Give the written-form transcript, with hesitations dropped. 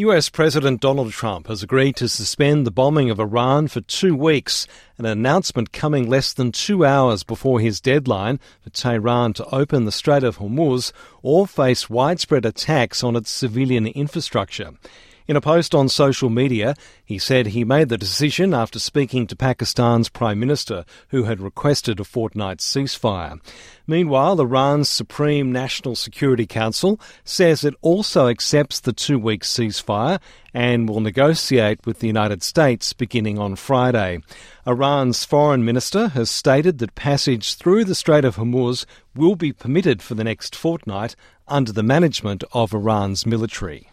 US President Donald Trump has agreed to suspend the bombing of Iran for 2 weeks, an announcement coming less than 2 hours before his deadline for Tehran to open the Strait of Hormuz or face widespread attacks on its civilian infrastructure. In a post on social media, he said he made the decision after speaking to Pakistan's Prime Minister, who had requested a fortnight ceasefire. Meanwhile, Iran's Supreme National Security Council says it also accepts the 2-week ceasefire and will negotiate with the United States beginning on Friday. Iran's foreign minister has stated that passage through the Strait of Hormuz will be permitted for the next fortnight under the management of Iran's military.